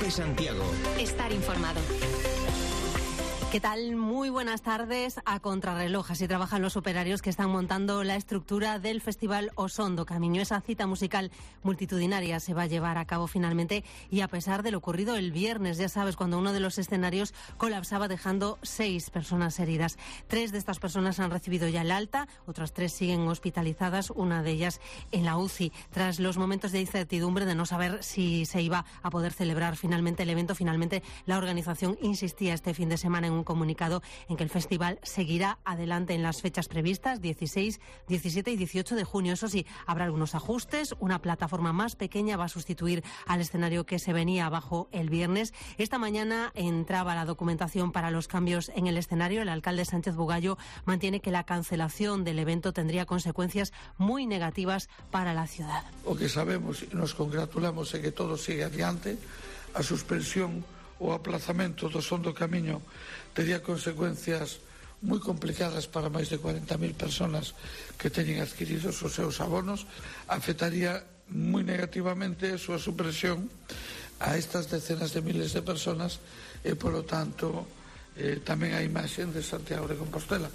COPE Santiago. Estar informado. ¿Qué tal? Muy buenas tardes. A contrarreloj, así trabajan los operarios que están montando la estructura del Festival Osondo Camiño. Esa cita musical multitudinaria se va a llevar a cabo finalmente y a pesar de lo ocurrido el viernes, ya sabes, cuando uno de los escenarios colapsaba dejando 6 personas heridas. 3 de estas personas han recibido ya el alta, otras 3 siguen hospitalizadas, una de ellas en la UCI. Tras los momentos de incertidumbre de no saber si se iba a poder celebrar finalmente el evento, finalmente la organización insistía este fin de semana en un comunicado en que el festival seguirá adelante en las fechas previstas, 16, 17 y 18 de junio. Eso sí, habrá algunos ajustes. Una plataforma más pequeña va a sustituir al escenario que se venía abajo el viernes. Esta mañana entraba la documentación para los cambios en el escenario. El alcalde Sánchez Bugallo mantiene que la cancelación del evento tendría consecuencias muy negativas para la ciudad. O que sabemos e nos congratulamos é que todo sigue adiante. A suspensión o aplazamento do Osondo Camiño tería consecuencias moi complicadas para máis de 40.000 personas que teñen adquiridos os seus abonos, afectaría moi negativamente a súa supresión a estas decenas de miles de personas e, polo tanto, tamén a imaxe de Santiago de Compostela.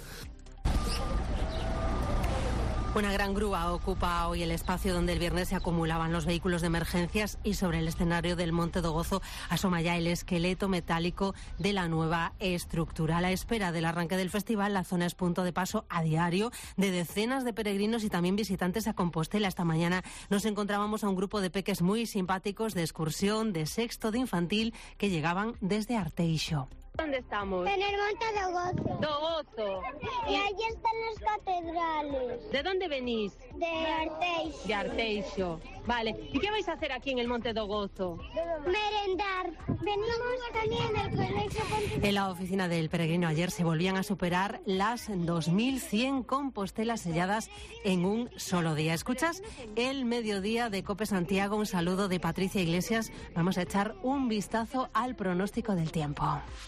Una gran grúa ocupa hoy el espacio donde el viernes se acumulaban los vehículos de emergencias y sobre el escenario del Monte do Gozo asoma ya el esqueleto metálico de la nueva estructura. A la espera del arranque del festival, la zona es punto de paso a diario de decenas de peregrinos y también visitantes a Compostela. Esta mañana nos encontrábamos a un grupo de peques muy simpáticos de excursión, de sexto, de infantil, que llegaban desde Arteixo. ¿Dónde estamos? En el Monte do Gozo. Do Gozo. Y allí están las catedrales. ¿De dónde venís? De Arteixo. De Arteixo. Vale. ¿Y qué vais a hacer aquí en el Monte do Gozo? Merendar. Venimos también del colegio. En la oficina del peregrino ayer se volvían a superar las 2.100 Compostelas selladas en un solo día. ¿Escuchas? El mediodía de COPE Santiago. Un saludo de Patricia Iglesias. Vamos a echar un vistazo al pronóstico del tiempo.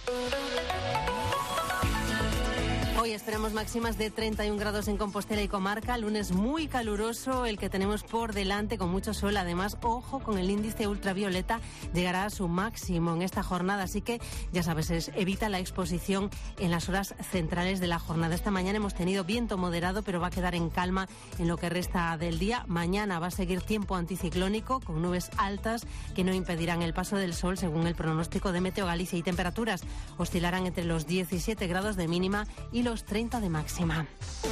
Hoy esperamos máximas de 31 grados en Compostela y comarca, lunes muy caluroso el que tenemos por delante con mucho sol. Además, ojo con el índice ultravioleta, llegará a su máximo en esta jornada, así que ya sabes, evita la exposición en las horas centrales de la jornada. Esta mañana hemos tenido viento moderado, pero va a quedar en calma en lo que resta del día. Mañana va a seguir tiempo anticiclónico con nubes altas que no impedirán el paso del sol según el pronóstico de Meteo Galicia, y temperaturas oscilarán entre los 17 grados de mínima y los 30 de máxima.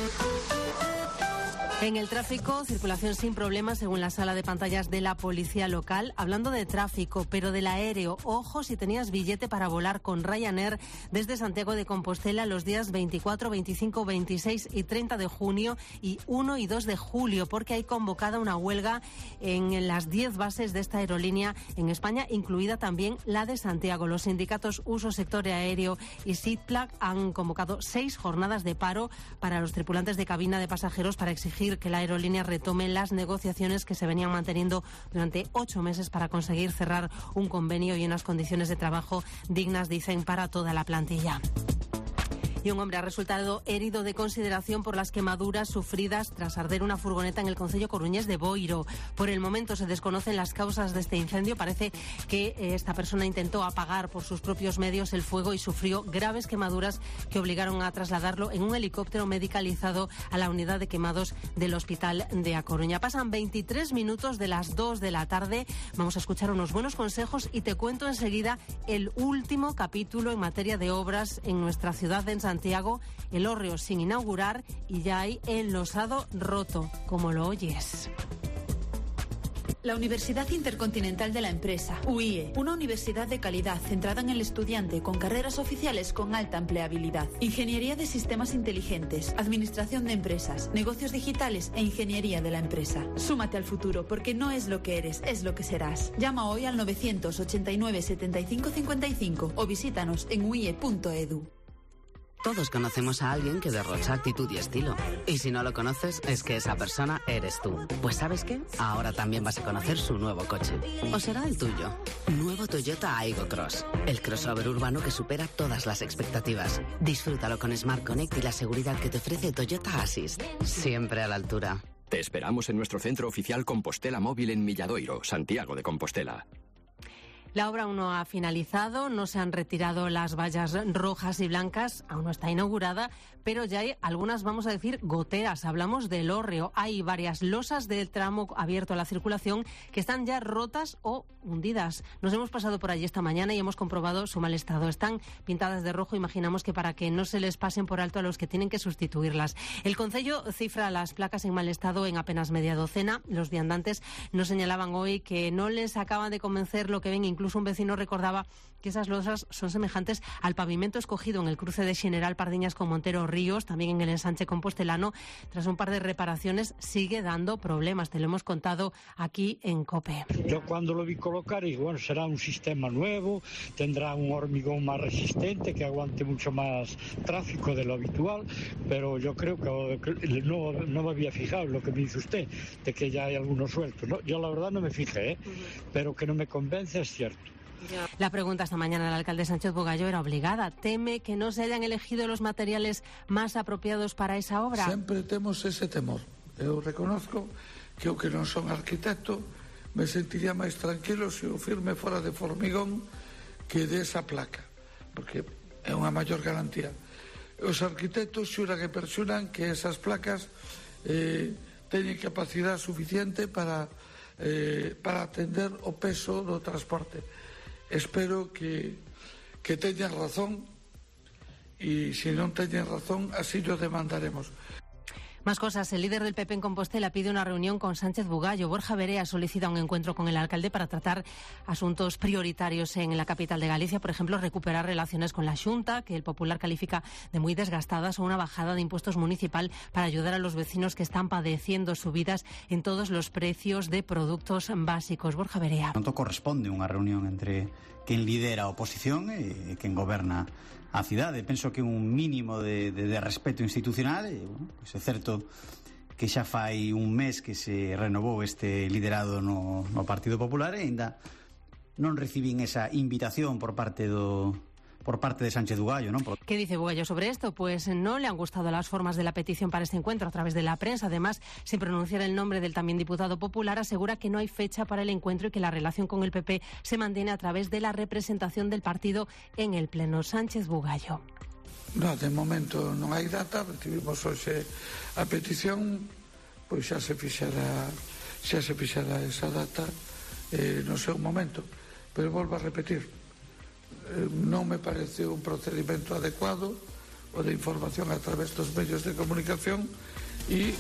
En el tráfico, circulación sin problemas según la sala de pantallas de la policía local. Hablando de tráfico, pero del aéreo, ojo si tenías billete para volar con Ryanair desde Santiago de Compostela los días 24, 25, 26 y 30 de junio y 1 y 2 de julio, porque hay convocada una huelga en las 10 bases de esta aerolínea en España, incluida también la de Santiago. Los sindicatos Uso Sector Aéreo y SITPLAC han convocado 6 jornadas de paro para los tripulantes de cabina de pasajeros para exigir que la aerolínea retome las negociaciones que se venían manteniendo durante 8 meses para conseguir cerrar un convenio y unas condiciones de trabajo dignas, dicen, para toda la plantilla. Y un hombre ha resultado herido de consideración por las quemaduras sufridas tras arder una furgoneta en el concello coruñés de Boiro. Por el momento se desconocen las causas de este incendio. Parece que esta persona intentó apagar por sus propios medios el fuego y sufrió graves quemaduras que obligaron a trasladarlo en un helicóptero medicalizado a la unidad de quemados del Hospital de A Coruña. Pasan 23 minutos de las 2 de la tarde. Vamos a escuchar unos buenos consejos y te cuento enseguida el último capítulo en materia de obras en nuestra ciudad de Santiago, el hórreo sin inaugurar y ya hay enlosado roto, como lo oyes. La Universidad Intercontinental de la Empresa, UIE, una universidad de calidad centrada en el estudiante con carreras oficiales con alta empleabilidad. Ingeniería de sistemas inteligentes, administración de empresas, negocios digitales e ingeniería de la empresa. Súmate al futuro porque no es lo que eres, es lo que serás. Llama hoy al 989 75 55 o visítanos en uie.edu. Todos conocemos a alguien que derrocha actitud y estilo. Y si no lo conoces, es que esa persona eres tú. Pues ¿sabes qué? Ahora también vas a conocer su nuevo coche. ¿O será el tuyo? Nuevo Toyota Aygo Cross. El crossover urbano que supera todas las expectativas. Disfrútalo con Smart Connect y la seguridad que te ofrece Toyota Assist. Siempre a la altura. Te esperamos en nuestro centro oficial Compostela Móvil en Milladoiro, Santiago de Compostela. La obra aún no ha finalizado, no se han retirado las vallas rojas y blancas, aún no está inaugurada, pero ya hay algunas, vamos a decir, goteras. Hablamos del hórreo. Hay varias losas del tramo abierto a la circulación que están ya rotas o hundidas. Nos hemos pasado por allí esta mañana y hemos comprobado su mal estado. Están pintadas de rojo, imaginamos que para que no se les pasen por alto a los que tienen que sustituirlas. El concello cifra las placas en mal estado en apenas media docena. Los viandantes nos señalaban hoy que no les acaban de convencer lo que ven. Incluso un vecino recordaba que esas losas son semejantes al pavimento escogido en el cruce de General Pardiñas con Montero Ríos, también en el ensanche compostelano. Tras un par de reparaciones sigue dando problemas, te lo hemos contado aquí en COPE. Yo cuando lo vi colocar digo, bueno, será un sistema nuevo, tendrá un hormigón más resistente que aguante mucho más tráfico de lo habitual, pero yo creo que no me había fijado en lo que me dice usted, de que ya hay algunos sueltos. No, yo la verdad no me fijé, pero que no me convence es cierto. La pregunta esta mañana al alcalde Sánchez Bugallo era obligada. ¿Teme que no se hayan elegido los materiales más apropiados para esa obra? Sempre temos ese temor. Eu reconozco que eu que non son arquitecto me sentiría máis tranquilo se o firme fora de formigón que de esa placa, porque é unha maior garantía. Os arquitectos xuran e perxuran que esas placas teñen capacidade suficiente para atender o peso do transporte. Espero que teñan razón e se non teñen razón así lo demandaremos. Más cosas. El líder del PP en Compostela pide una reunión con Sánchez Bugallo. Borja Verea solicita un encuentro con el alcalde para tratar asuntos prioritarios en la capital de Galicia. Por ejemplo, recuperar relaciones con la Xunta, que el Popular califica de muy desgastadas, o una bajada de impuestos municipal para ayudar a los vecinos que están padeciendo subidas en todos los precios de productos básicos. Borja Verea. Non corresponde unha reunión entre quen lidera a oposición e quen goberna a cidade. Penso que un mínimo de respeto institucional, bueno, pues é certo que xa fai un mes que se renovou este liderado no Partido Popular e ainda non recibín esa invitación por parte de Sánchez Bugallo, ¿no? ¿Qué dice Bugallo sobre esto? Pues no le han gustado las formas de la petición para este encuentro a través de la prensa. Además, sin pronunciar el nombre del también diputado popular, asegura que no hay fecha para el encuentro y que la relación con el PP se mantiene a través de la representación del partido en el Pleno. Sánchez Bugallo. No, de momento non hai data, recibimos hoxe a petición, pois xa se fixará esa data no seu momento, pero volvo a repetir, non me parece un procedimento adecuado o de información a través dos medios de comunicación e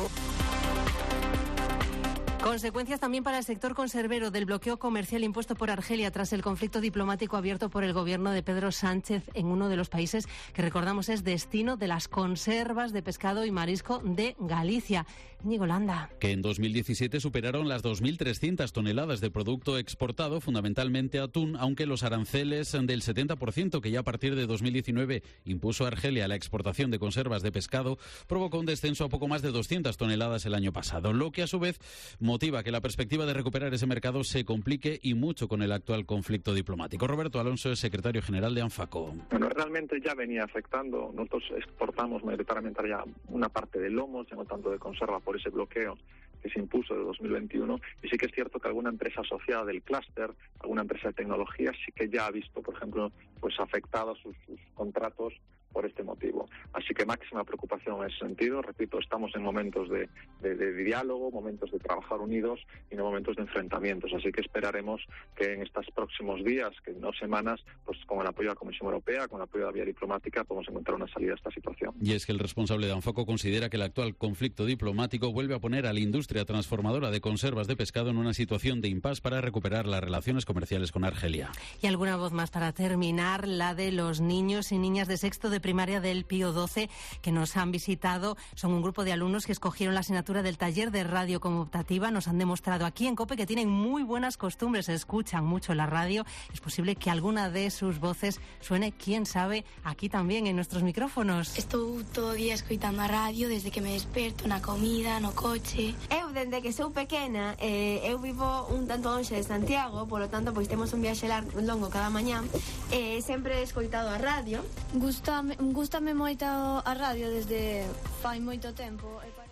Consecuencias también para el sector conservero del bloqueo comercial impuesto por Argelia tras el conflicto diplomático abierto por el gobierno de Pedro Sánchez en uno de los países que recordamos es destino de las conservas de pescado y marisco de Galicia. Íñigo Landa. Que en 2017 superaron las 2.300 toneladas de producto exportado, fundamentalmente atún, aunque los aranceles del 70% que ya a partir de 2019 impuso Argelia a la exportación de conservas de pescado provocó un descenso a poco más de 200 toneladas el año pasado, lo que a su vez motiva que la perspectiva de recuperar ese mercado se complique y mucho con el actual conflicto diplomático. Roberto Alonso es secretario general de ANFACO. Bueno, realmente ya venía afectando. Nosotros exportamos mayoritariamente ya una parte de lomos, ya no tanto de conserva por ese bloqueo que se impuso de 2021, y sí que es cierto que alguna empresa asociada del clúster, alguna empresa de tecnología, sí que ya ha visto, por ejemplo, pues afectados sus contratos por este motivo. Así que máxima preocupación en ese sentido. Repito, estamos en momentos de diálogo, momentos de trabajar unidos y no momentos de enfrentamientos. Así que esperaremos que en estos próximos días, que no semanas, pues con el apoyo de la Comisión Europea, con el apoyo de la vía diplomática, podemos encontrar una salida a esta situación. Y es que el responsable de ANFACO considera que el actual conflicto diplomático vuelve a poner a la industria transformadora de conservas de pescado en una situación de impasse para recuperar las relaciones comerciales con Argelia. Y alguna voz más para terminar, la de los niños y niñas de sexto de primaria del Pío XII que nos han visitado. Son un grupo de alumnos que escogieron la asignatura del taller de radio como optativa. Nos han demostrado aquí en COPE que tienen muy buenas costumbres, escuchan mucho la radio. Es posible que alguna de sus voces suene, quién sabe, aquí también en nuestros micrófonos. Estou todo o día escoitando a radio desde que me desperto, na comida, no coche. Eu, dende que sou pequena, eu vivo un tanto lonxe de Santiago, polo tanto, pois temos un viaxe longo cada mañá, sempre he escoitado a radio. Gústame moito a radio desde fai moito tempo.